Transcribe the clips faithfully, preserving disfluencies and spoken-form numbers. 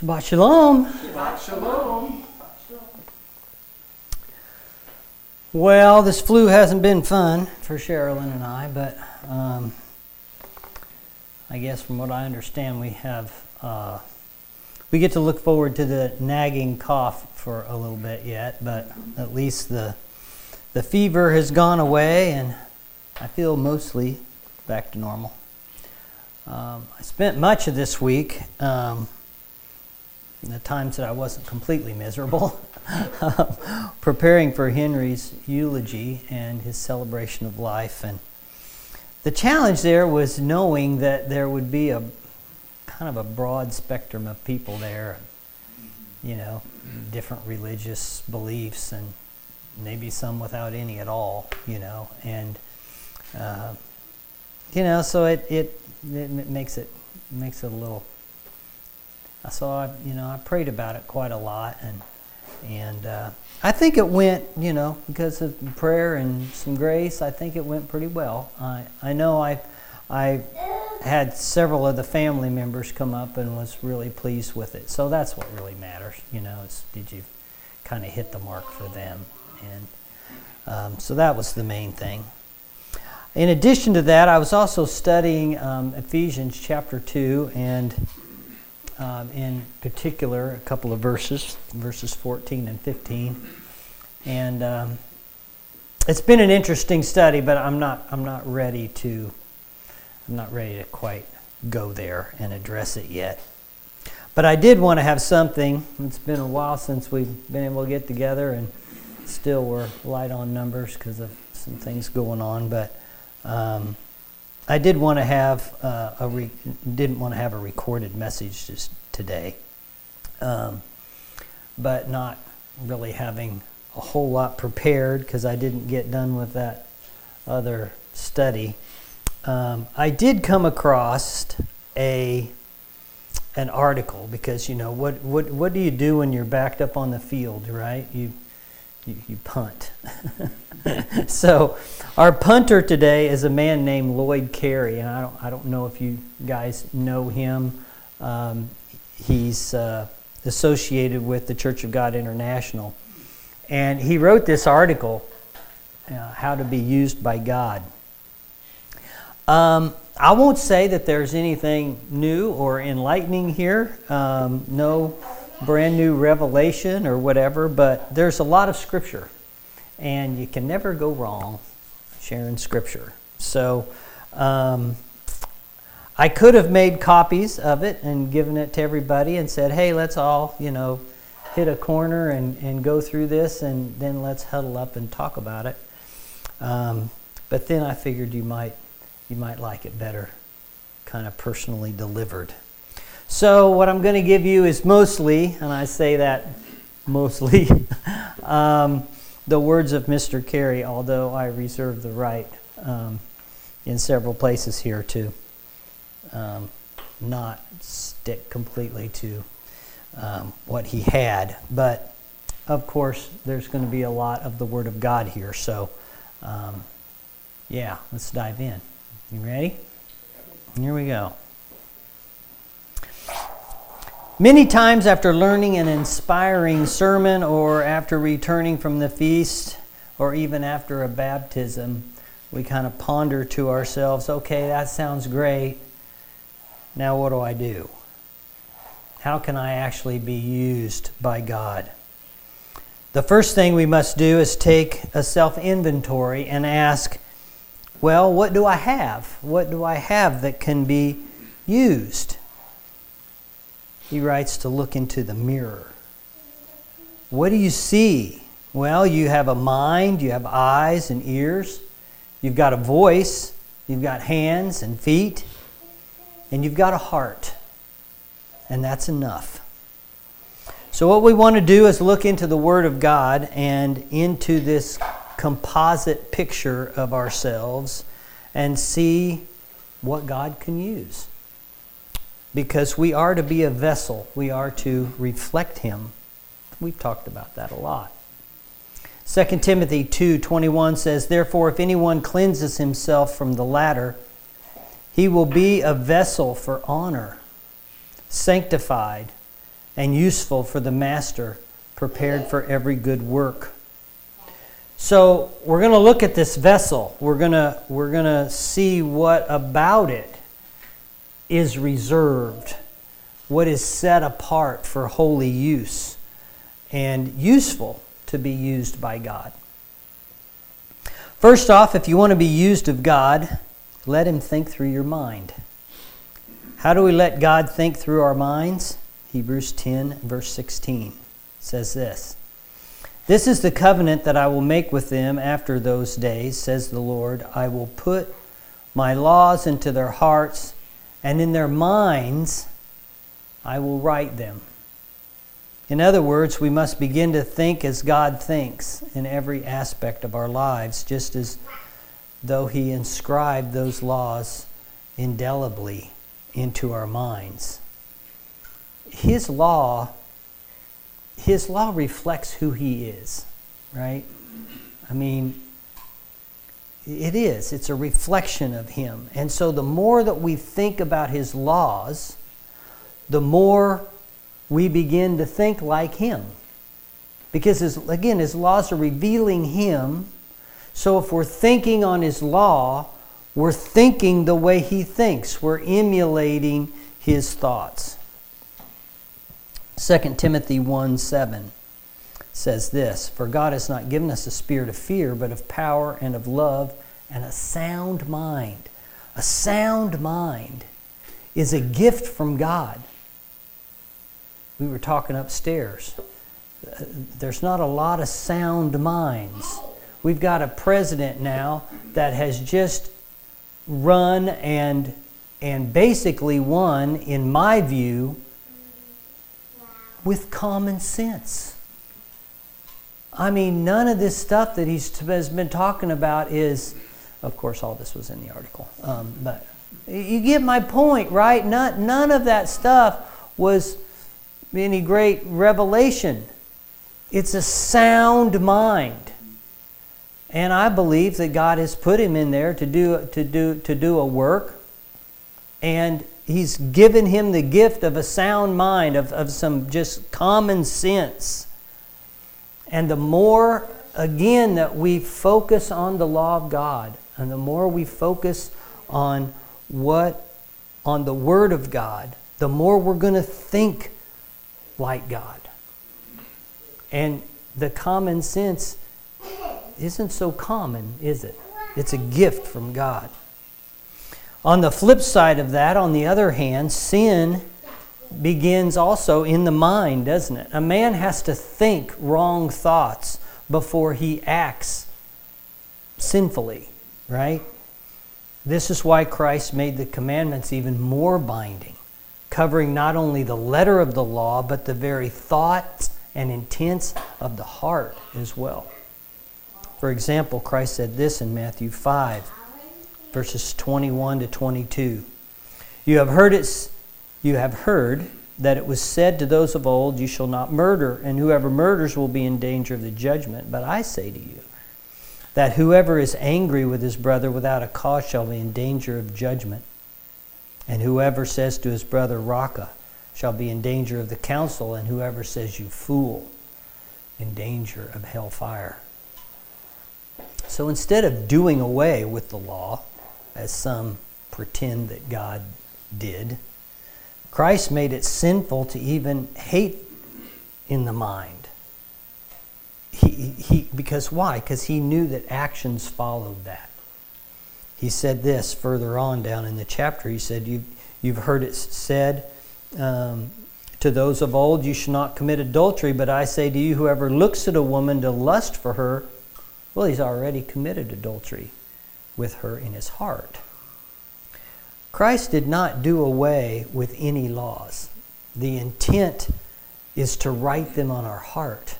Shabbat Shalom. Shabbat Shalom. Well, this flu hasn't been fun for Sherilyn and I, but um, I guess from what I understand, we have uh, we get to look forward to the nagging cough for a little bit yet, but at least the the fever has gone away, and I feel mostly back to normal. Um, I spent much of this week, um, the times that I wasn't completely miserable, preparing for Henry's eulogy and his celebration of life. And the challenge there was knowing that there would be a kind of a broad spectrum of people there, you know, different religious beliefs, and maybe some without any at all, you know, and uh, you know, so it it it makes it makes it a little. So I, you know, I prayed about it quite a lot, and and uh, I think it went, you know, because of prayer and some grace, I think it went pretty well. I I know I I had several of the family members come up and was really pleased with it. So that's what really matters, you know, is did you kind of hit the mark for them, and um, so that was the main thing. In addition to that, I was also studying um, Ephesians chapter two, and Um, in particular, a couple of verses, verses fourteen and fifteen, and um, it's been an interesting study. But I'm not, I'm not ready to, I'm not ready to quite go there and address it yet. But I did want to have something. It's been a while since we've been able to get together, and still we're light on numbers because of some things going on. But um, I did want to have uh, a re- didn't want to have a recorded message just today, um, but not really having a whole lot prepared because I didn't get done with that other study. Um, I did come across a an article because, you know, what what what do you do when you're backed up on the field, right? You you, you punt. So our punter today is a man named Lloyd Carey, and I don't I don't know if you guys know him. Um, he's uh, associated with the Church of God International, and he wrote this article, uh, "How to Be Used by God." Um, I won't say that there's anything new or enlightening here, um, no brand new revelation or whatever, but there's a lot of scripture. And you can never go wrong sharing scripture. So um, I could have made copies of it and given it to everybody and said, hey, let's all, you know, hit a corner and, and go through this, and then let's huddle up and talk about it. Um, but then I figured you might you might like it better kind of personally delivered. So what I'm going to give you is mostly, and I say that mostly, um, the words of Mister Carey, although I reserve the right um, in several places here to um, not stick completely to um, what he had. But, of course, there's going to be a lot of the Word of God here. So, um, yeah, let's dive in. You ready? Here we go. Many times after learning an inspiring sermon, or after returning from the feast, or even after a baptism, we kind of ponder to ourselves, okay, that sounds great. Now what do I do? How can I actually be used by God? The first thing we must do is take a self-inventory and ask, well, what do I have? What do I have that can be used? He writes to look into the mirror. What do you see? Well, you have a mind, you have eyes and ears, you've got a voice, you've got hands and feet, and you've got a heart. And that's enough. So what we want to do is look into the Word of God and into this composite picture of ourselves and see what God can use. Because we are to be a vessel. We are to reflect Him. We've talked about that a lot. Second Timothy two twenty-one says, therefore, if anyone cleanses himself from the latter, he will be a vessel for honor, sanctified, and useful for the master, prepared for every good work. So we're going to look at this vessel. We're going to we're going to see what about it is reserved, what is set apart for holy use and useful to be used by God. First off, if you want to be used of God, let Him think through your mind. How do we let God think through our minds? Hebrews ten, verse sixteen says this. This is the covenant that I will make with them after those days, says the Lord. I will put my laws into their hearts, and in their minds I will write them. In other words, we must begin to think as God thinks in every aspect of our lives, just as though He inscribed those laws indelibly into our minds. His law, His law reflects who He is, right? I mean, it is. It's a reflection of Him. And so the more that we think about His laws, the more we begin to think like Him. Because, his, again, His laws are revealing Him. So if we're thinking on His law, we're thinking the way He thinks. We're emulating His thoughts. Second Timothy one seven says this, For God has not given us a spirit of fear, but of power and of love and a sound mind. A sound mind is a gift from God. We were talking upstairs. There's not a lot of sound minds. We've got a president now that has just run and and basically won, in my view, with common sense. I mean, none of this stuff that he has been talking about is, of course, all this was in the article, um, but you get my point, right? None, none of that stuff was any great revelation. It's a sound mind. And I believe that God has put him in there to do to do to do a work, and He's given him the gift of a sound mind, of, of some just common sense. And the more, again, that we focus on the law of God, and the more we focus on what, on the Word of God, the more we're going to think like God. And the common sense isn't so common, is it? It's a gift from God. On the flip side of that, on the other hand, sin begins also in the mind, doesn't it? A man has to think wrong thoughts before he acts sinfully, right? This is why Christ made the commandments even more binding, covering not only the letter of the law, but the very thoughts and intents of the heart as well. For example, Christ said this in Matthew five, verses twenty-one to twenty-two. You have heard it, you have heard that it was said to those of old, you shall not murder, and whoever murders will be in danger of the judgment. But I say to you, that whoever is angry with his brother without a cause shall be in danger of judgment. And whoever says to his brother, Raca, shall be in danger of the council, and whoever says, you fool, in danger of hellfire. So instead of doing away with the law, as some pretend that God did, Christ made it sinful to even hate in the mind. He, he, because why? Because he knew that actions followed that. He said this further on down in the chapter. He said, you've, you've heard it said um, to those of old, you shall not commit adultery, but I say to you, whoever looks at a woman to lust for her, well, he's already committed adultery with her in his heart. Christ did not do away with any laws. The intent is to write them on our heart.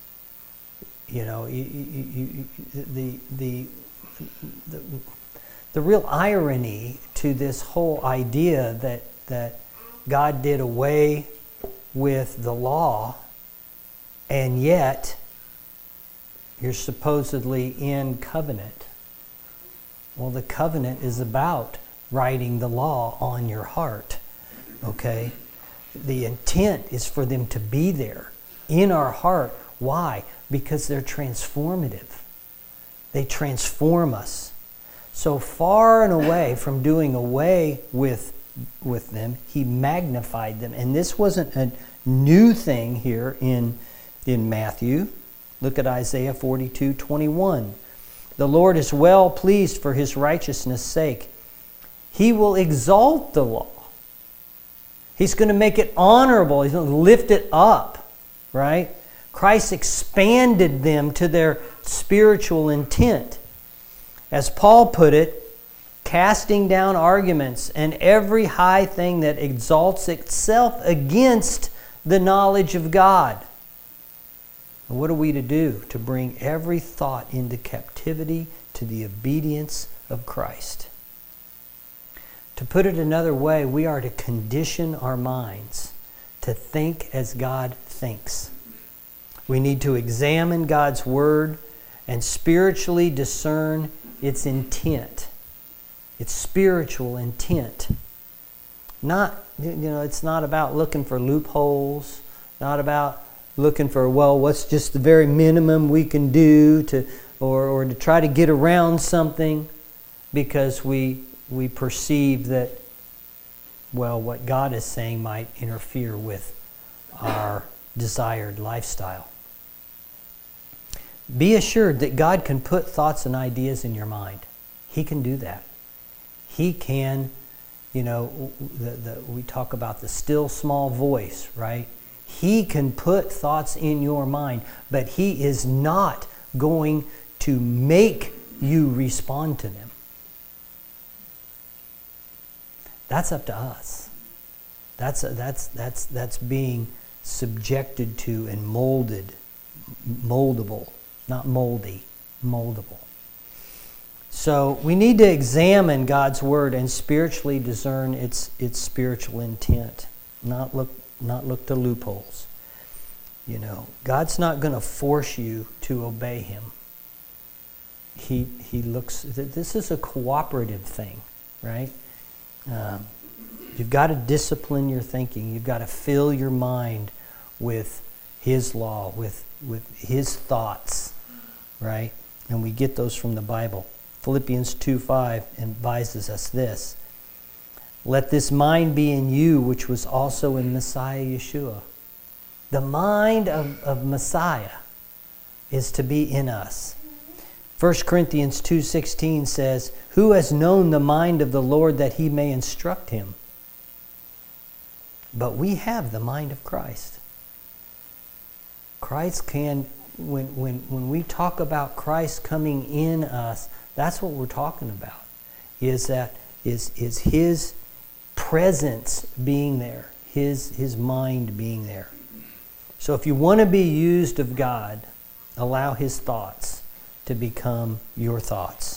You know, you, you, you, the, the, the, the real irony to this whole idea that, that God did away with the law, and yet you're supposedly in covenant. Well, the covenant is about writing the law on your heart, okay? the intent is for them to be there in our heart. Why? Because they're transformative. They transform us. So far and away from doing away with, with them, he magnified them. And this wasn't a new thing here in, in Matthew. Look at Isaiah forty-two twenty-one. The Lord is well pleased for his righteousness' sake. He will exalt the law. He's going to make it honorable. He's going to lift it up, right? Christ expanded them to their spiritual intent. As Paul put it, casting down arguments and every high thing that exalts itself against the knowledge of God. And what are we to do? To bring every thought into captivity to the obedience of Christ. To put it another way, we are to condition our minds to think as God thinks. We need to examine God's Word and spiritually discern its intent, its spiritual intent. Not, you know, it's not about looking for loopholes, not about looking for, well, what's just the very minimum we can do to, or, or to try to get around something because we we perceive that, well, what God is saying might interfere with our desired lifestyle. Be assured that God can put thoughts and ideas in your mind. He can do that. He can, you know, the, the, we talk about the still small voice, right? He can put thoughts in your mind, but He is not going to make you respond to them. That's up to us. That's that's that's that's being subjected to and molded, moldable, not moldy, moldable. So we need to examine God's Word and spiritually discern its its spiritual intent. Not look not look to loopholes. You know, God's not going to force you to obey Him. He He looks. This is a cooperative thing, right? Um, you've got to discipline your thinking. You've got to fill your mind with His law, with with His thoughts, right? And we get those from the Bible. Philippians two five advises us this. Let this mind be in you, which was also in Messiah Yeshua. The mind of, of Messiah is to be in us. First Corinthians two sixteen says, who has known the mind of the Lord that he may instruct him? But we have the mind of Christ. Christ can, when, when, when we talk about Christ coming in us, that's what we're talking about. Is that is, is His presence being there, His, His mind being there. So if you want to be used of God, allow His thoughts to become your thoughts.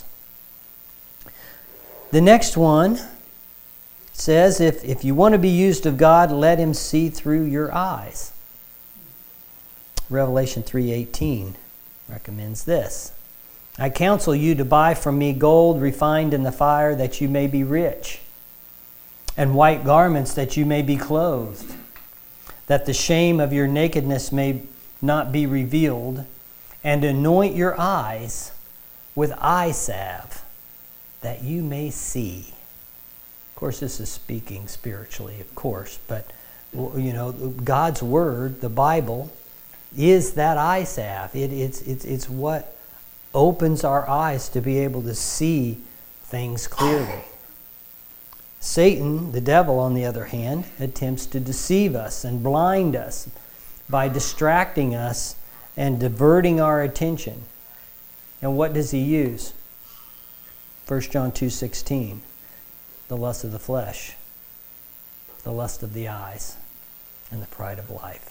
The next one says, if, if you want to be used of God, let Him see through your eyes. Revelation three eighteen recommends this. I counsel you to buy from me gold refined in the fire, that you may be rich, and white garments, that you may be clothed, that the shame of your nakedness may not be revealed, and anoint your eyes with eye salve, that you may see. Of course, this is speaking spiritually, of course, but you know, God's Word, the Bible, is that eye salve. It, it's, it's, it's what opens our eyes to be able to see things clearly. Satan, the devil, on the other hand, attempts to deceive us and blind us by distracting us and diverting our attention. And what does he use? First John two sixteen, the lust of the flesh, the lust of the eyes, and the pride of life.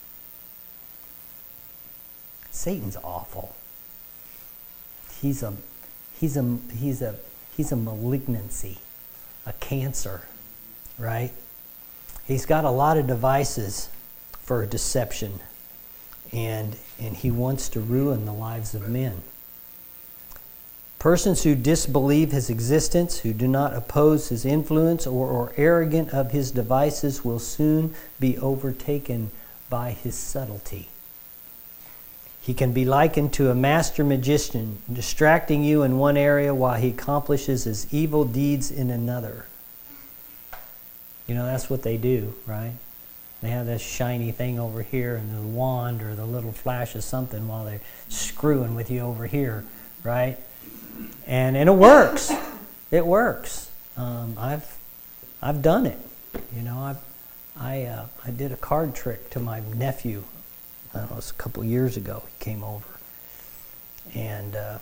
Satan's awful. He's a he's a he's a he's a malignancy, a cancer, right? He's got a lot of devices for deception, and and he wants to ruin the lives of men. Persons who disbelieve his existence, who do not oppose his influence, or are arrogant of his devices will soon be overtaken by his subtlety. He can be likened to a master magician, distracting you in one area while he accomplishes his evil deeds in another. You know, that's what they do, right? They have this shiny thing over here and the wand or the little flash of something while they're screwing with you over here, right? And and it works. It works. Um, I've I've done it. You know, I I uh, I did a card trick to my nephew. I don't know, it was a couple of years ago. He came over, and uh,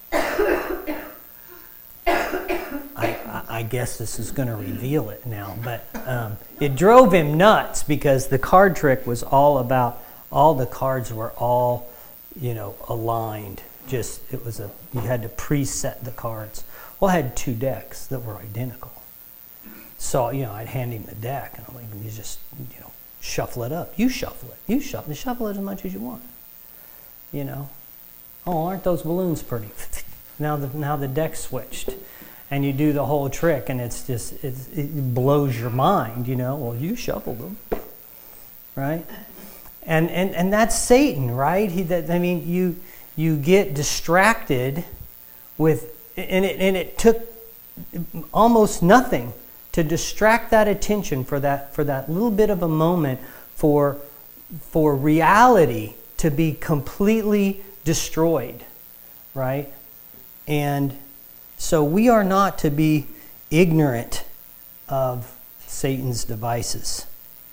I, I guess this is going to reveal it now. But um, it drove him nuts because the card trick was all about all the cards were all, you know, aligned. Just it was a you had to preset the cards. Well, I had two decks that were identical. So you know, I'd hand him the deck, and I'm like, you just you know shuffle it up. You shuffle it. You shuffle it. Shuffle it as much as you want. You know. Oh, aren't those balloons pretty? Now the now the deck switched, and you do the whole trick, and it's just it's, it blows your mind. You know. Well, you shuffled them, right? And and and that's Satan, right? He that I mean you. You get distracted with, and it, and it took almost nothing to distract that attention for that for that little bit of a moment for for reality to be completely destroyed, right? And so we are not to be ignorant of Satan's devices.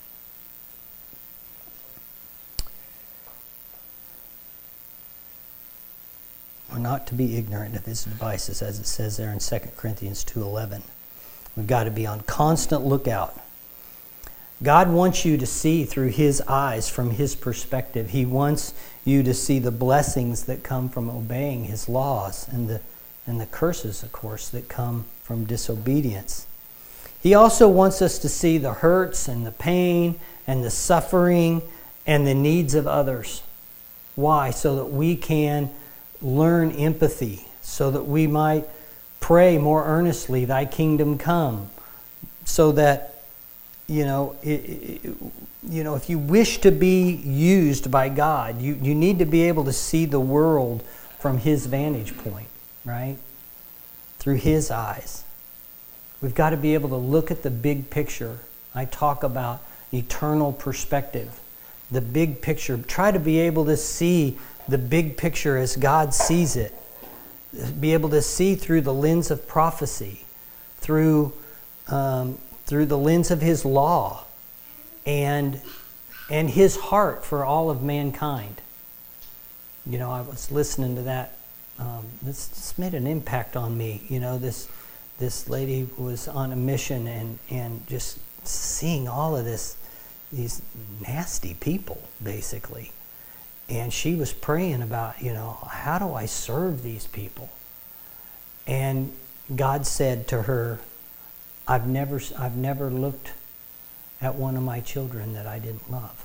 We're not to be ignorant of his devices, as it says there in Second Corinthians two eleven. We've got to be on constant lookout. God wants you to see through his eyes, from his perspective. He wants you to see the blessings that come from obeying his laws and the, and the curses, of course, that come from disobedience. He also wants us to see the hurts and the pain and the suffering and the needs of others. Why? So that we can learn empathy, so that we might pray more earnestly, thy kingdom come, so that, you know, it, it, you know, if you wish to be used by God, you, you need to be able to see the world from his vantage point, right? Through his eyes. We've got to be able to look at the big picture. I talk about eternal perspective, the big picture. Try to be able to see the big picture as God sees it. Be able to see through the lens of prophecy, through um, through the lens of his law, and and his heart for all of mankind. You know, I was listening to that. Um, this, this made an impact on me. You know, this this lady was on a mission, and and just seeing all of this, these nasty people, basically. And she was praying about, you know, how do I serve these people? And God said to her, I've never, I've never looked at one of my children that I didn't love.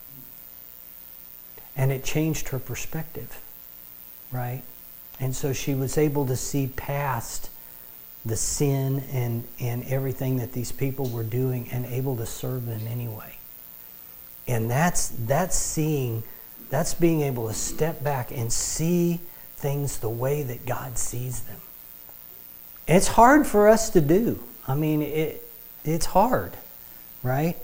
And it changed her perspective, right? And so she was able to see past the sin and, and everything that these people were doing and able to serve them anyway. And that's that's seeing... That's being able to step back and see things the way that God sees them. It's hard for us to do. I mean, it it's hard, right?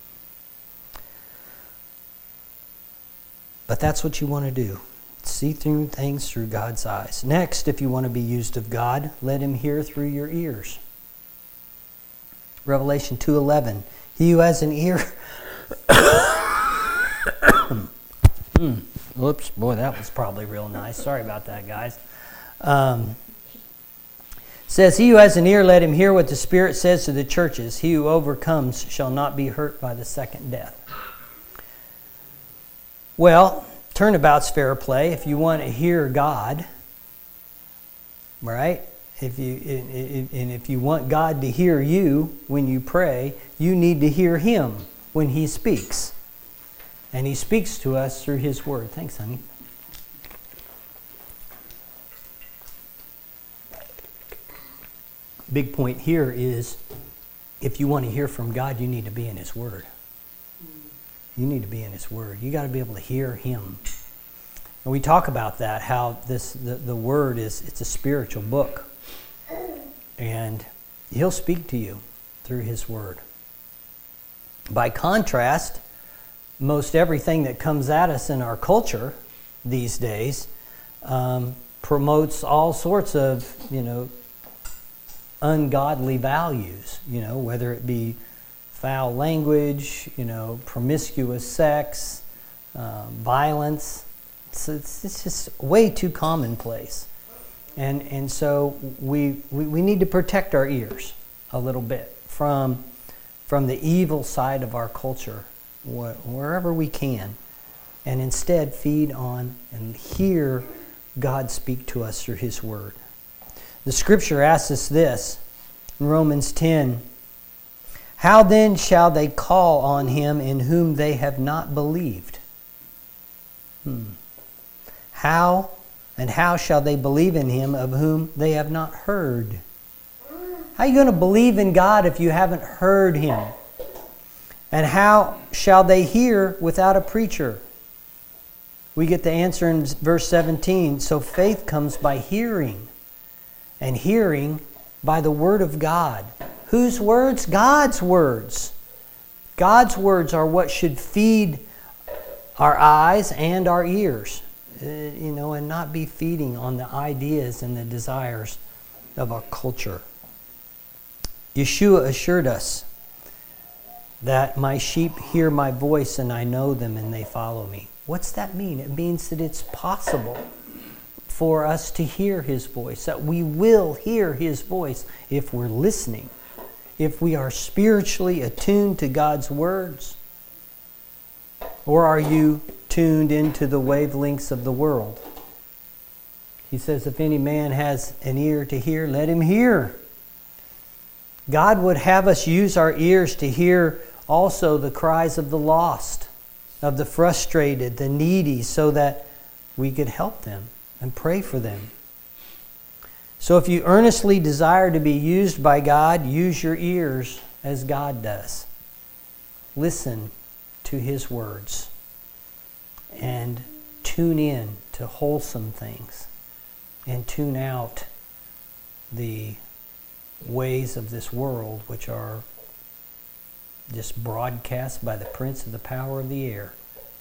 But that's what you want to do. See through things through God's eyes. Next, if you want to be used of God, let him hear through your ears. Revelation two eleven. He who has an ear... Mm. Whoops, boy, that was probably real nice. Sorry about that, guys. Um, says, he who has an ear, let him hear what the Spirit says to the churches. He who overcomes shall not be hurt by the second death. Well, turnabout's fair play. If you want to hear God, right? If you and if you want God to hear you when you pray, you need to hear him when he speaks. And he speaks to us through his word. Thanks, honey. big point here is if you want to hear from God, you need to be in His Word. You need to be in His Word. You got to be able to hear Him. And we talk about that, how this the, the Word is, it's a spiritual book. And He'll speak to you through His Word. By contrast, most everything that comes at us in our culture these days um, promotes all sorts of, you know, ungodly values, you know, whether it be foul language, you know, promiscuous sex, uh, violence. It's, it's, it's just way too commonplace. And and so we, we, we need to protect our ears a little bit from, from the evil side of our culture, wh- wherever we can, and instead feed on and hear God speak to us through His Word. The Scripture asks us this in Romans ten, "How then shall they call on Him in whom they have not believed?" Hmm. How and how shall they believe in Him of whom they have not heard? How are you going to believe in God if you haven't heard Him? And how shall they hear without a preacher? We get the answer in verse seventeen. So faith comes by hearing, and hearing by the Word of God. Whose words? God's words. God's words are what should feed our eyes and our ears, uh, you know, and not be feeding on the ideas and the desires of our culture. Yeshua assured us that my sheep hear my voice and I know them and they follow me. What's that mean? It means that it's possible for us to hear His voice, that we will hear His voice if we're listening, if we are spiritually attuned to God's words. Or are you tuned into the wavelengths of the world? He says, if any man has an ear to hear, let him hear. God would have us use our ears to hear also the cries of the lost, of the frustrated, the needy, so that we could help them and pray for them. So if you earnestly desire to be used by God, use your ears as God does. Listen to His words and tune in to wholesome things and tune out the ways of this world, which are just broadcast by the prince of the power of the air.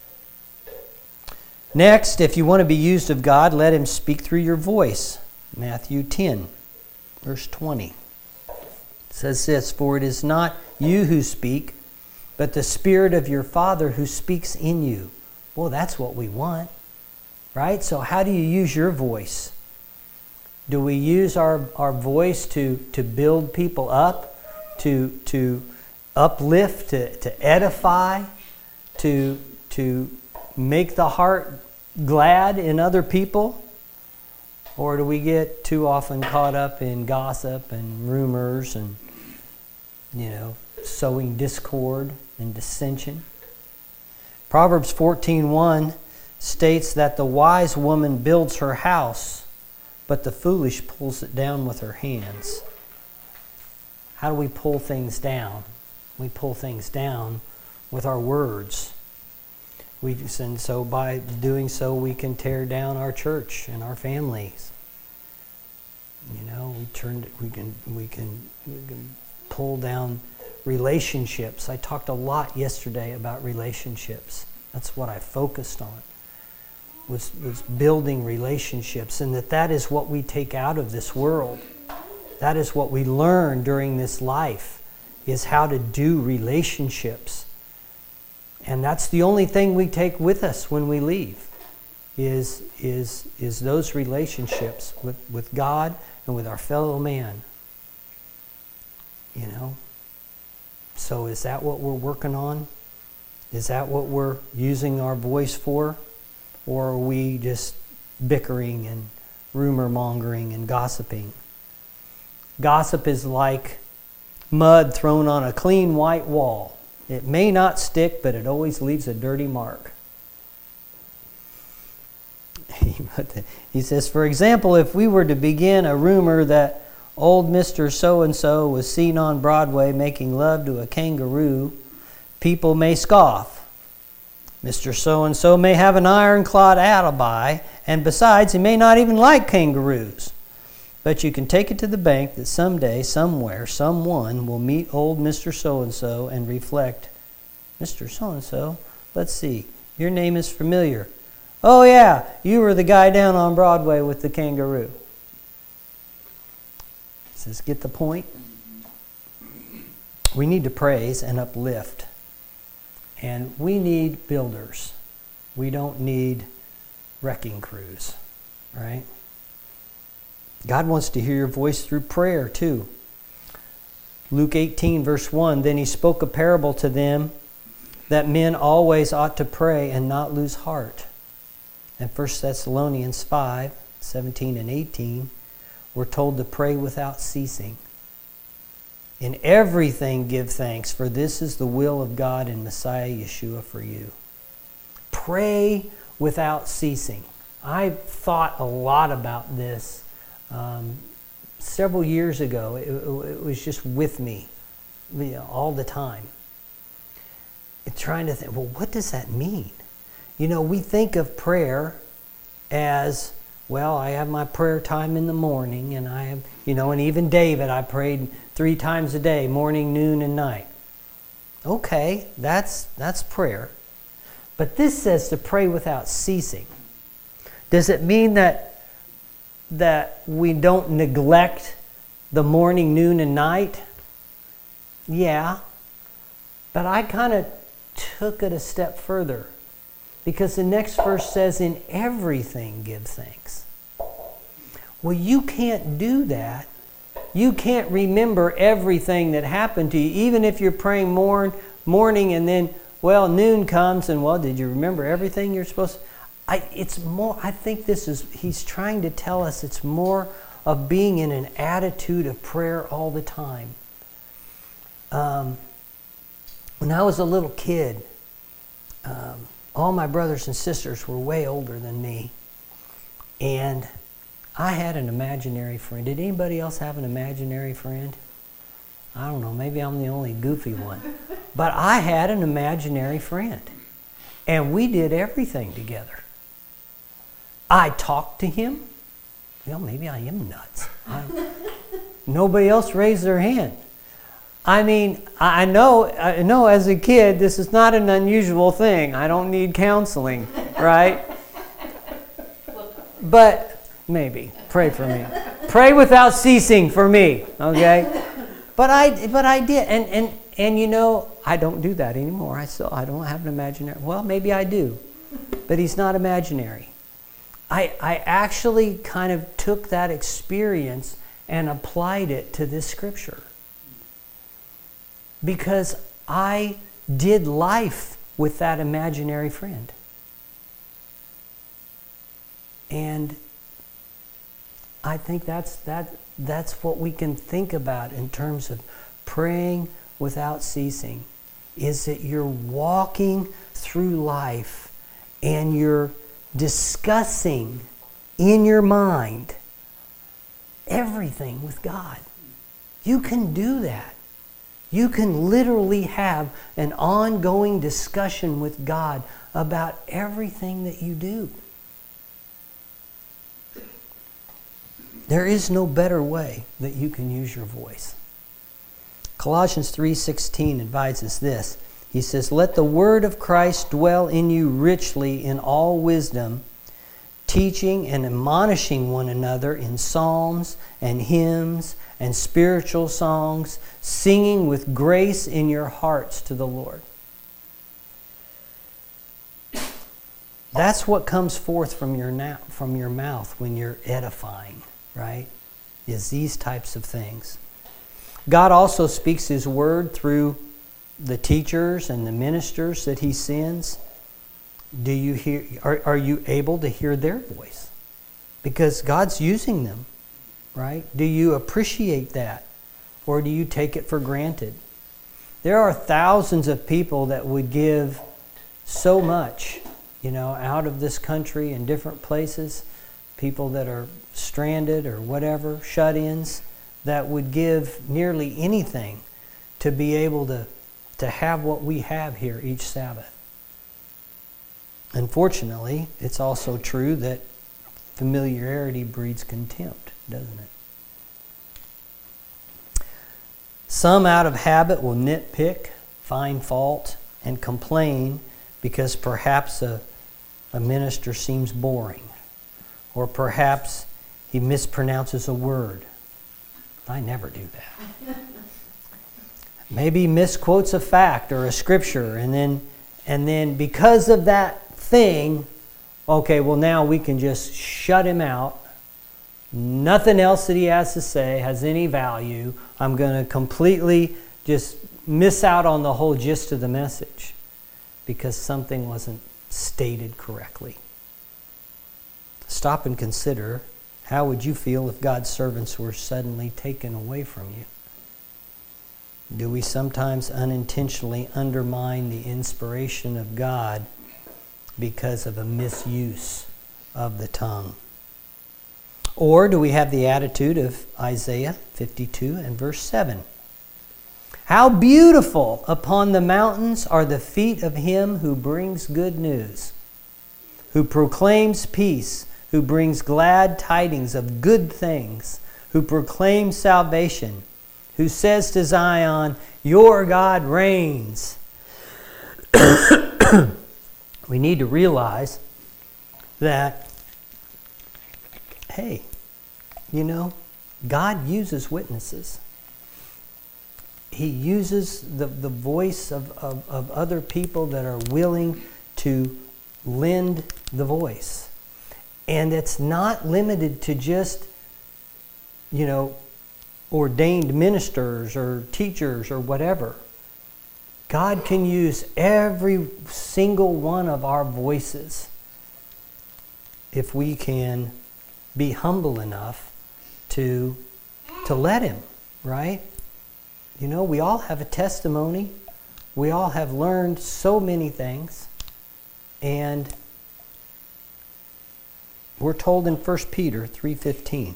Next, if you want to be used of God, let Him speak through your voice. Matthew ten, verse twenty. It says this, "For it is not you who speak, but the Spirit of your Father who speaks in you." Well, that's what we want, right? So how do you use your voice? Do we use our, our voice to, to build people up, to, to uplift, to, to edify, to, to make the heart glad in other people? Or do we get too often caught up in gossip and rumors and, you know, sowing discord and dissension? Proverbs fourteen one states that the wise woman builds her house, but the foolish pulls it down with her hands. How do we pull things down? We pull things down with our words. We, and so by doing so, we can tear down our church and our families. You know, we turn. We can. We can. We can pull down relationships. I talked a lot yesterday about relationships. That's what I focused on. Was was building relationships, and that that is what we take out of this world. That is what we learn during this life, is how to do relationships. And that's the only thing we take with us when we leave, is, is, is those relationships with, with God and with our fellow man. You know? So is that what we're working on? Is that what we're using our voice for? Or are we just bickering and rumor mongering and gossiping? Gossip is like mud thrown on a clean white wall. It may not stick, but it always leaves a dirty mark. He says, for example, if we were to begin a rumor that old Mister So-and-so was seen on Broadway making love to a kangaroo, people may scoff. Mister So-and-so may have an ironclad alibi, and besides, he may not even like kangaroos. But you can take it to the bank that someday, somewhere, someone will meet old Mister So-and-so and reflect, Mister So-and-so, let's see, your name is familiar. Oh yeah, you were the guy down on Broadway with the kangaroo. Says, get the point? We need to praise and uplift. And we need builders. We don't need wrecking crews, right? God wants to hear your voice through prayer too. Luke eighteen verse one, then he spoke a parable to them that men always ought to pray and not lose heart. And First Thessalonians five, seventeen and eighteen, we're told to pray without ceasing. In everything give thanks, for this is the will of God in Messiah Yeshua for you. Pray without ceasing. I've thought a lot about this um, several years ago. It, it was just with me, you know, all the time. And trying to think, well, what does that mean? You know, we think of prayer as, well, I have my prayer time in the morning, and I have, you know, and even David, I prayed three times a day, morning, noon, and night. Okay, that's that's prayer. But this says to pray without ceasing. Does it mean that that we don't neglect the morning, noon, and night? Yeah. But I kind of took it a step further. Because the next verse says, in everything give thanks. Well, you can't do that. You can't remember everything that happened to you, even if you're praying morn, morning and then, well, noon comes and, well, did you remember everything you're supposed to? I, it's more, I think this is, he's trying to tell us it's more of being in an attitude of prayer all the time. Um, when I was a little kid, um, all my brothers and sisters were way older than me. And I had an imaginary friend. Did anybody else have an imaginary friend? I don't know, maybe I'm the only goofy one. But I had an imaginary friend. And we did everything together. I talked to him. Well, maybe I am nuts. I, nobody else raised their hand. I mean, I know, I know as a kid, this is not an unusual thing. I don't need counseling, right? But maybe, pray for me. Pray without ceasing for me, okay? But I, but I did, and and and you know, I don't do that anymore. I still, I don't have an imaginary. Well, maybe I do, but he's not imaginary. I I actually kind of took that experience and applied it to this scripture. Because I did life with that imaginary friend. And I think that's that that's what we can think about in terms of praying without ceasing. Is that you're walking through life and you're discussing in your mind everything with God. You can do that. You can literally have an ongoing discussion with God about everything that you do. There is no better way that you can use your voice. Colossians three sixteen advises this. He says, let the word of Christ dwell in you richly in all wisdom, teaching and admonishing one another in psalms and hymns and spiritual songs, singing with grace in your hearts to the Lord. That's what comes forth from your na- from your mouth when you're edifying, right? Is these types of things. God also speaks His word through the teachers and the ministers that He sends. Do you hear? Are, are you able to hear their voice? Because God's using them, right? Do you appreciate that? Or do you take it for granted? There are thousands of people that would give so much, you know, out of this country in different places. People that are stranded or whatever, shut-ins, that would give nearly anything to be able to, to have what we have here each Sabbath. Unfortunately, it's also true that familiarity breeds contempt, doesn't it? Some out of habit will nitpick, find fault, and complain because perhaps a, a minister seems boring, or perhaps he mispronounces a word. I never do that. Maybe he misquotes a fact or a scripture, and then and then because of that thing, okay, well now we can just shut him out. Nothing else that he has to say has any value. I'm going to completely just miss out on the whole gist of the message because something wasn't stated correctly. Stop and consider, how would you feel if God's servants were suddenly taken away from you? Do we sometimes unintentionally undermine the inspiration of God because of a misuse of the tongue? Or do we have the attitude of Isaiah fifty-two and verse seven? How beautiful upon the mountains are the feet of him who brings good news, who proclaims peace, who brings glad tidings of good things, who proclaims salvation, who says to Zion, your God reigns. We need to realize that, hey, you know, God uses witnesses. He uses the, the voice of, of, of other people that are willing to lend the voice. And it's not limited to just, you know, ordained ministers or teachers or whatever. God can use every single one of our voices if we can be humble enough to, to let him, right? You know, we all have a testimony. We all have learned so many things. And we're told in First Peter three fifteen,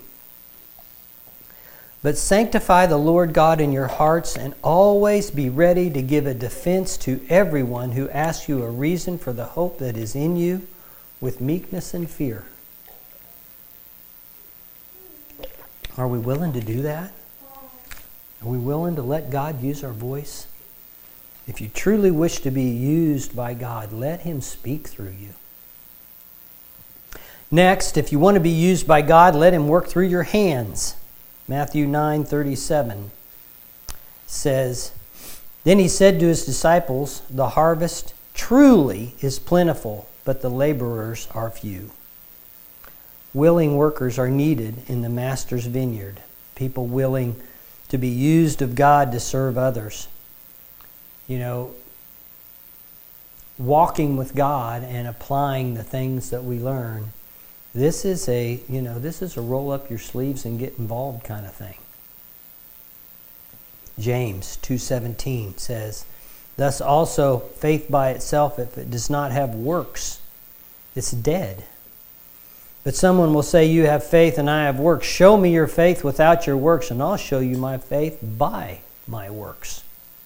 but sanctify the Lord God in your hearts, and always be ready to give a defense to everyone who asks you a reason for the hope that is in you, with meekness and fear. Are we willing to do that? Are we willing to let God use our voice? If you truly wish to be used by God, let him speak through you. Next, if you want to be used by God, let him work through your hands. Matthew nine thirty-seven says, then he said to his disciples, the harvest truly is plentiful, but the laborers are few. Willing workers are needed in the master's vineyard. People willing to be used of God to serve others. You know, walking with God and applying the things that we learn. This is a, you know, this is a roll up your sleeves and get involved kind of thing. James two seventeen says, thus also faith by itself, if it does not have works, it's dead. But someone will say, you have faith and I have works. Show me your faith without your works, and I'll show you my faith by my works.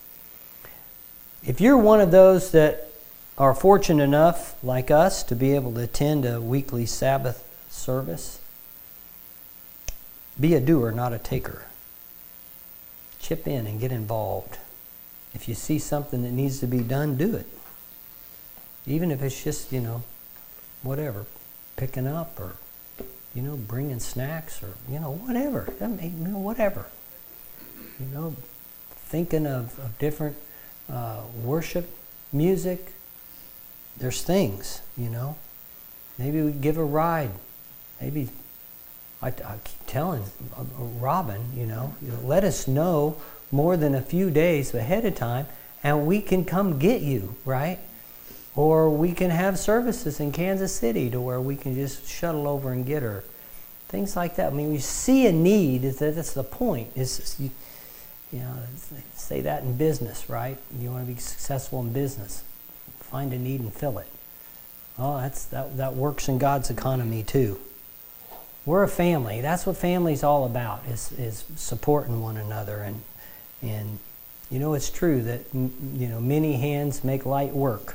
If you're one of those that are fortunate enough, like us, to be able to attend a weekly Sabbath service, be a doer, not a taker. Chip in and get involved. If you see something that needs to be done, do it. Even if it's just, you know, whatever, picking up or, you know, bringing snacks or, you know, whatever. I mean, you know, whatever. You know, thinking of, of different uh, worship, music. There's things, you know. Maybe we give a ride. Maybe, I, I keep telling uh, Robin, you know, you know, let us know more than a few days ahead of time, and we can come get you, right? Or we can have services in Kansas City to where we can just shuttle over and get her. Things like that. I mean, we see a need. That's the point. Is you, you know, say that in business, right? You want to be successful in business. Find a need and fill it. Oh, that's that. That works in God's economy too. We're a family. That's what family's all about, is, is supporting one another. And, and you know, it's true that, you know, many hands make light work.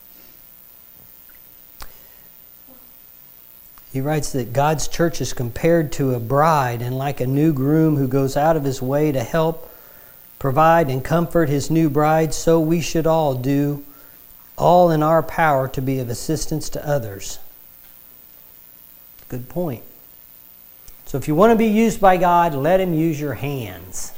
He writes that God's church is compared to a bride, and like a new groom who goes out of his way to help provide and comfort his new bride, so we should all do all in our power to be of assistance to others. Good point. So if you want to be used by God, let Him use your hands.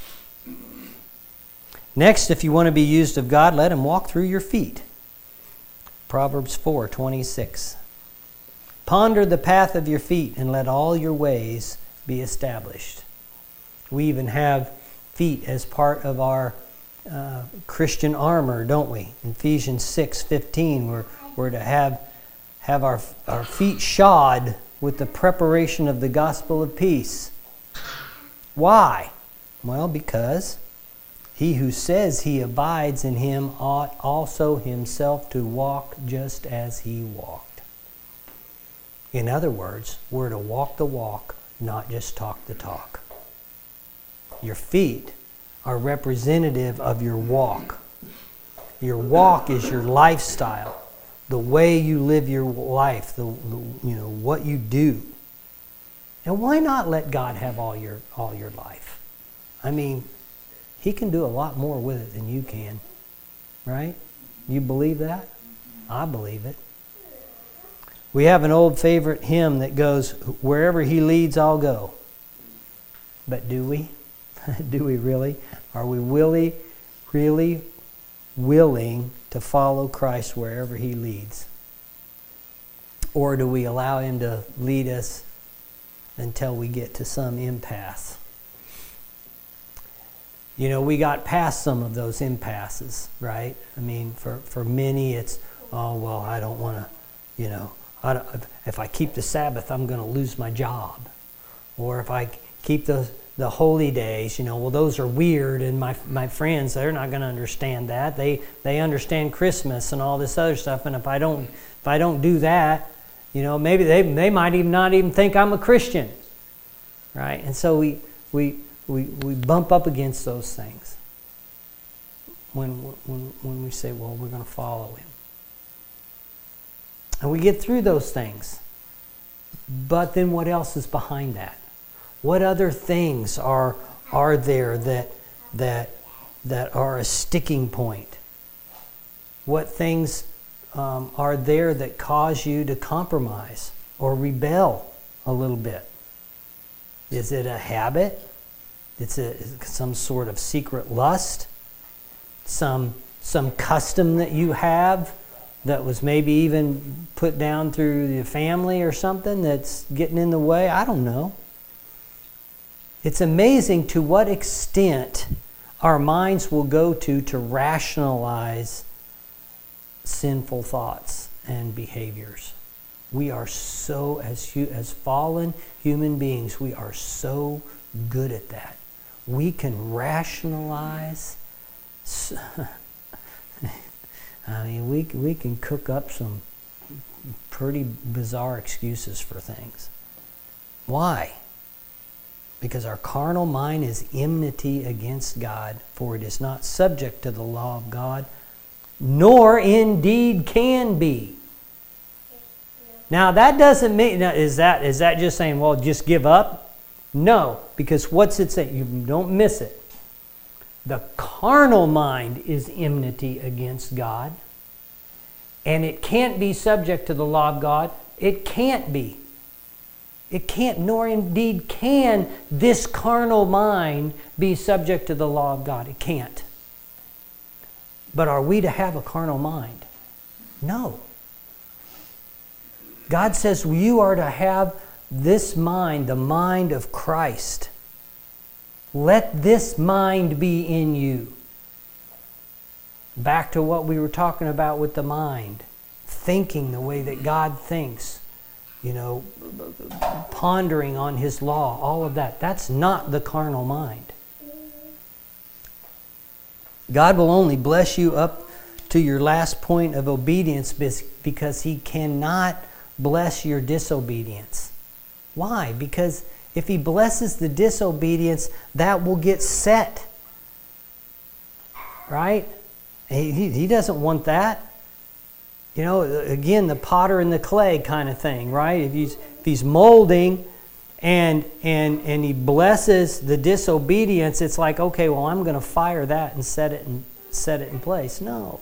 Next, if you want to be used of God, let Him walk through your feet. Proverbs four twenty-six. Ponder the path of your feet, and let all your ways be established. We even have feet as part of our uh, Christian armor, don't we? In Ephesians six fifteen, we're, we're to have, have our, our feet shod with the preparation of the gospel of peace. Why? Well, because he who says he abides in him ought also himself to walk just as he walked. In other words, we're to walk the walk, not just talk the talk. Your feet are representative of your walk. Your walk is your lifestyle, the way you live your life, the, the you know what you do. And why not let God have all your all your life? I mean, He can do a lot more with it than you can, right? You believe that? I believe it. We have an old favorite hymn that goes, "Wherever He leads, I'll go." But do we? Do we really? Are we really, really willing to follow Christ wherever He leads? Or do we allow Him to lead us until we get to some impasse? You know, we got past some of those impasses, right? I mean, for, for many it's, oh, well, I don't want to, you know, I don't, if I keep the Sabbath, I'm going to lose my job. Or if I keep the the holy days, you know, well, those are weird, and my my friends, they're not going to understand that. They they understand Christmas and all this other stuff, and if I don't if I don't do that, you know, maybe they they might even not even think I'm a Christian, right? And so we we we we bump up against those things when when when we say, well, we're going to follow Him. And we get through those things. But then what else is behind that? What other things are are there that that that are a sticking point? What things um, are there that cause you to compromise or rebel a little bit? Is it a habit? It's a, some sort of secret lust? Some some custom that you have that was maybe even put down through the family or something that's getting in the way? I don't know. It's amazing to what extent our minds will go to to rationalize sinful thoughts and behaviors. We are so, as as fallen human beings, we are so good at that. We can rationalize. I mean, we we can cook up some pretty bizarre excuses for things. Why? Because our carnal mind is enmity against God, for it is not subject to the law of God, nor indeed can be. Now that doesn't mean, now, is that is that just saying, well, just give up? No, because what's it saying? You don't miss it. The carnal mind is enmity against God, and it can't be subject to the law of God. It can't be. It can't, nor indeed can this carnal mind be subject to the law of God. It can't. But are we to have a carnal mind? No. God says you are to have this mind, the mind of Christ. Let this mind be in you. Back to what we were talking about with the mind. Thinking the way that God thinks. You know, pondering on His law, all of that. That's not the carnal mind. God will only bless you up to your last point of obedience because He cannot bless your disobedience. Why? Because if he blesses the disobedience, that will get set. Right? He, he, he doesn't want that. You know, again, the potter and the clay kind of thing, right? If he's, if he's molding and, and, and he blesses the disobedience, it's like, okay, well, I'm going to fire that and set it in, set it in place. No.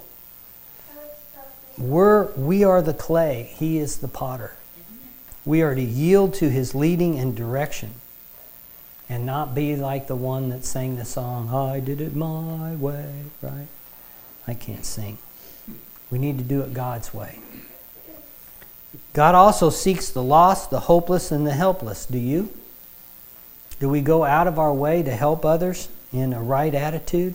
We're, we are the clay. He is the potter. We are to yield to his leading and direction and not be like the one that sang the song, I did it my way, right? I can't sing. We need to do it God's way. God also seeks the lost, the hopeless, and the helpless. Do you? Do we go out of our way to help others in a right attitude?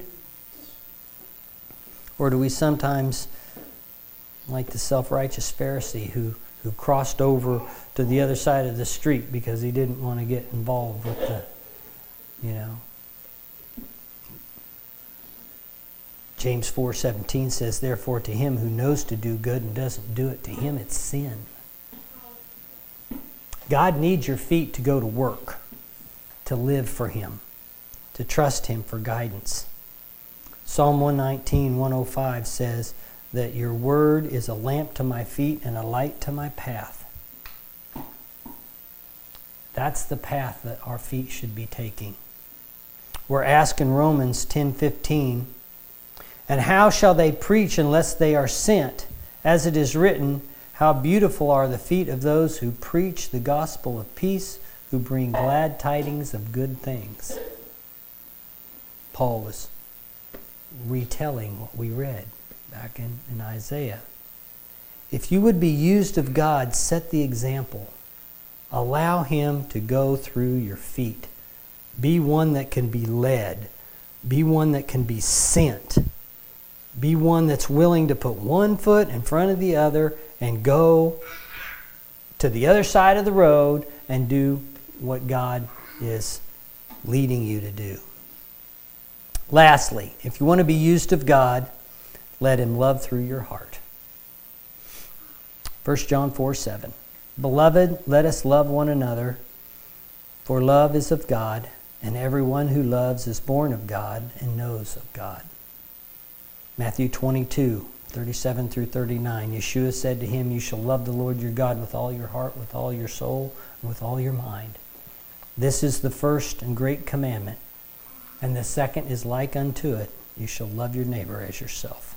Or do we sometimes, like the self-righteous Pharisee who, who crossed over to the other side of the street because he didn't want to get involved with the, you know. James four seventeen says, therefore to him who knows to do good and doesn't do it, to him it's sin. God needs your feet to go to work, to live for him, to trust him for guidance. Psalm one nineteen, one oh five says that your word is a lamp to my feet and a light to my path. That's the path that our feet should be taking. We're asked in Romans ten fifteen, and how shall they preach unless they are sent? As it is written, how beautiful are the feet of those who preach the gospel of peace, who bring glad tidings of good things. Paul was retelling what we read back in, in Isaiah. If you would be used of God, set the example. Allow him to go through your feet. Be one that can be led. Be one that can be sent. Be one that's willing to put one foot in front of the other and go to the other side of the road and do what God is leading you to do. Lastly, if you want to be used of God, let him love through your heart. First John four seven. Beloved, let us love one another, for love is of God, and everyone who loves is born of God and knows of God. Matthew twenty-two, thirty-seven through thirty-nine. Yeshua said to him, you shall love the Lord your God with all your heart, with all your soul, and with all your mind. This is the first and great commandment. And the second is like unto it. You shall love your neighbor as yourself.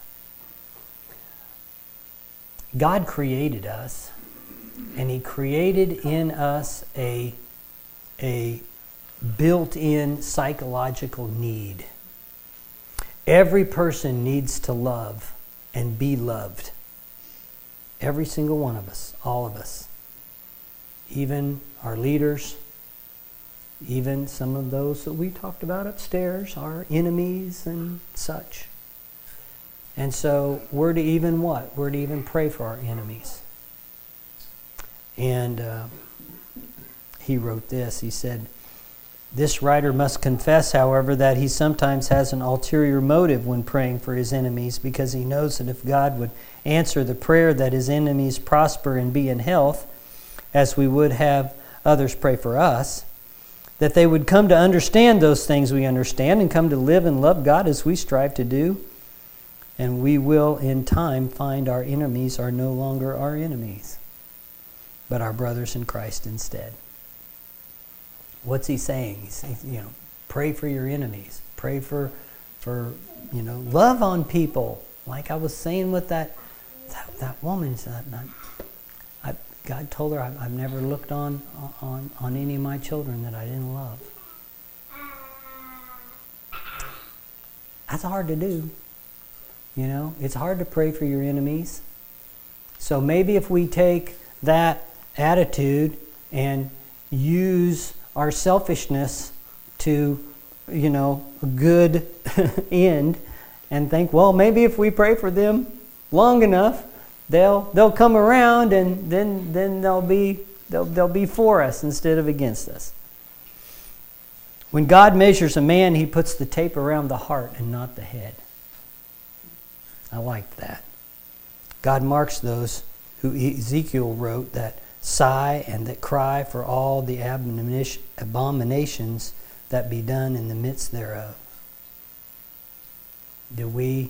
God created us, and he created in us a, a built-in psychological need. Every person needs to love and be loved. Every single one of us, all of us. Even our leaders, even some of those that we talked about upstairs, our enemies and such. And so we're to even what? We're to even pray for our enemies. And uh, he wrote this. He said, this writer must confess, however, that he sometimes has an ulterior motive when praying for his enemies, because he knows that if God would answer the prayer that his enemies prosper and be in health, as we would have others pray for us, that they would come to understand those things we understand and come to live and love God as we strive to do. And we will, in time, find our enemies are no longer our enemies, but our brothers in Christ instead. What's he saying? He's, you know, pray for your enemies. Pray for, for, you know, love on people. Like I was saying with that, that, that woman. I, God told her, I've, I've never looked on, on, on any of my children that I didn't love. That's hard to do. You know, it's hard to pray for your enemies. So maybe if we take that attitude and use our selfishness to, you know, a good end, and think, well, maybe if we pray for them long enough, they'll they'll come around, and then then they'll be they'll they'll be for us instead of against us. When God measures a man, he puts the tape around the heart and not the head. I like that. God marks those who Ezekiel wrote that sigh, and that cry for all the abomination, abominations that be done in the midst thereof. Do we,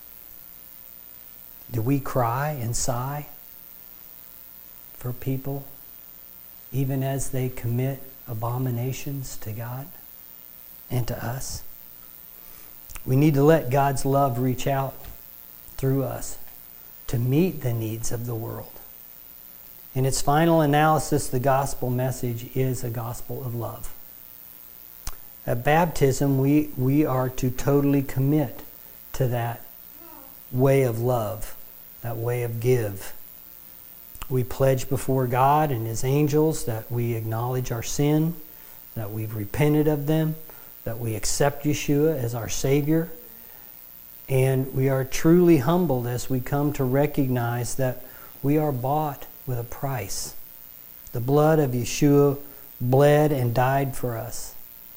do we cry and sigh for people, even as they commit abominations to God and to us? We need to let God's love reach out through us to meet the needs of the world. In its final analysis, the gospel message is a gospel of love. At baptism, we, we are to totally commit to that way of love, that way of give. We pledge before God and His angels that we acknowledge our sin, that we've repented of them, that we accept Yeshua as our Savior, and we are truly humbled as we come to recognize that we are bought with a price. The blood of Yeshua bled and died for us.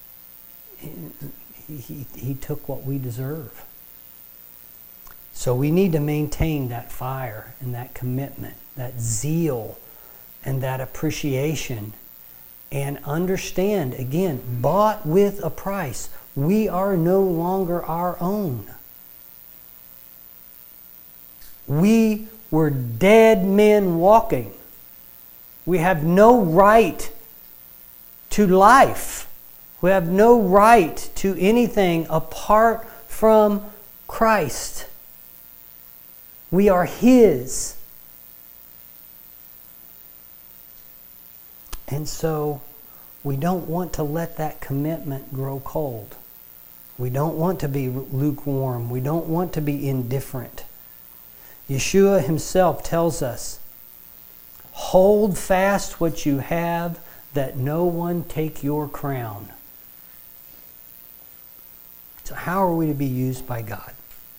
He, he, he took what we deserve. So we need to maintain that fire and that commitment, that zeal and that appreciation, and understand, again, bought with a price. We are no longer our own. We were dead men walking. We have no right to life. We have no right to anything apart from Christ. We are His. And so we don't want to let that commitment grow cold. We don't want to be lukewarm. We don't want to be indifferent. Yeshua Himself tells us, hold fast what you have, that no one take your crown. So how are we to be used by God?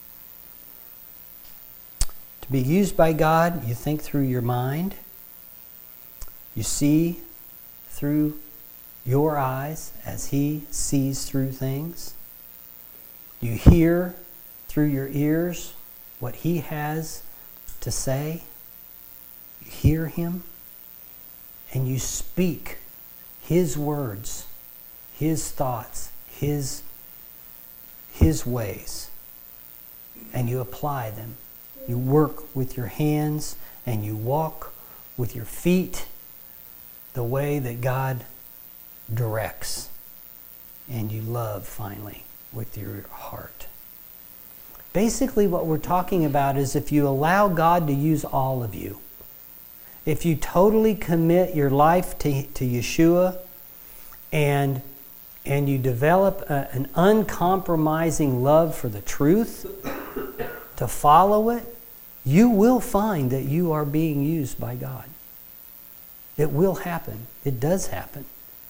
To be used by God, you think through your mind. You see through your eyes as He sees through things. You hear through your ears what He has to say. You hear Him, and you speak His words, His thoughts, His, His ways, and you apply them. You work with your hands, and you walk with your feet the way that God directs, and you love, finally, with your heart. Basically, what we're talking about is if you allow God to use all of you, if you totally commit your life to, to Yeshua, and, and you develop a, an uncompromising love for the truth, to follow it, you will find that you are being used by God. It will happen. It does happen.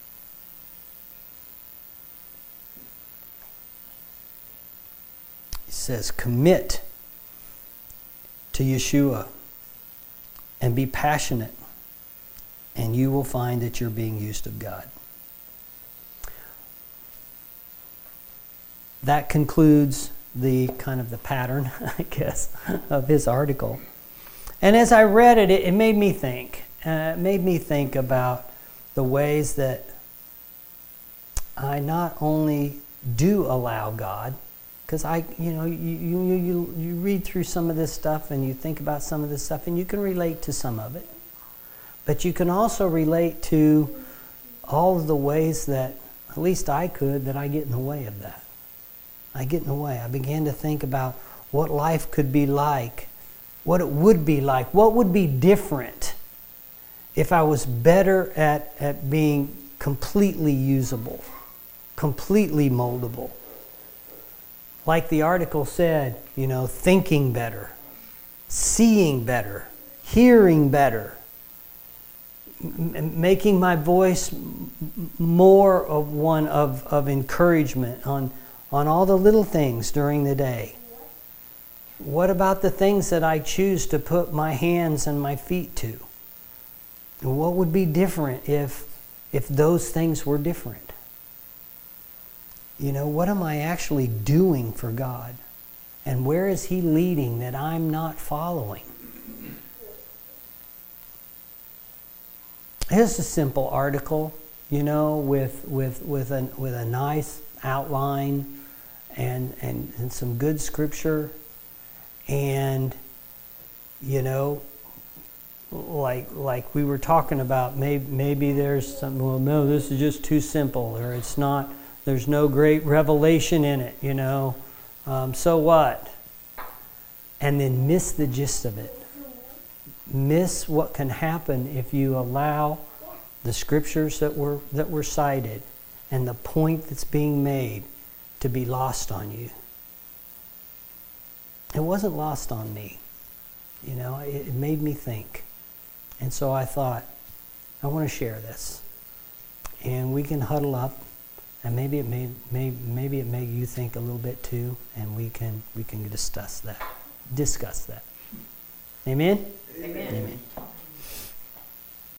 He says, commit to Yeshua and be passionate, and you will find that you're being used of God. That concludes the kind of the pattern, I guess, of his article. And as I read it, it, it made me think. Uh, it made me think about the ways that I not only do allow God, because I, you know, you, you you you read through some of this stuff and you think about some of this stuff and you can relate to some of it, but you can also relate to all of the ways that, at least I could, that I get in the way of that. I get in the way. I began to think about what life could be like, what it would be like, what would be different if I was better at, at being completely usable, completely moldable. Like the article said, you know, thinking better, seeing better, hearing better, m- making my voice m- more of one of, of encouragement on, on all the little things during the day. What about the things that I choose to put my hands and my feet to? What would be different if, if those things were different? You know, what am I actually doing for God? And where is He leading that I'm not following? It's a simple article, you know, with with with a with a nice outline and and, and some good scripture, and you know, like like we were talking about, maybe maybe there's some, well, no, this is just too simple, or it's not. There's no great revelation in it, you know. Um, so what? And then miss the gist of it. Miss what can happen if you allow the scriptures that were that were cited and the point that's being made to be lost on you. It wasn't lost on me. You know, it, it made me think. And so I thought, I want to share this. And we can huddle up, and maybe it made may, maybe it made you think a little bit too, and we can we can discuss that. Discuss that. Amen? Amen.